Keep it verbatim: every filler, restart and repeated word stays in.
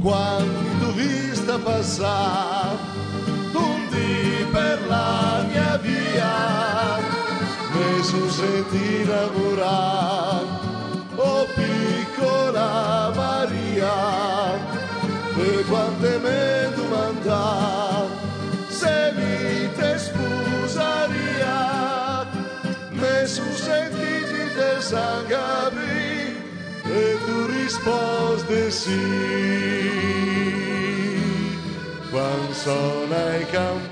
quando tu vista passare, un dì per la mia via, mi son sentì innamorare, oh piccola Maria, e quante me domanda se mi te sposaria, mi son sentiti del sangue aprì e tu risposte sì. Quando sono ai campi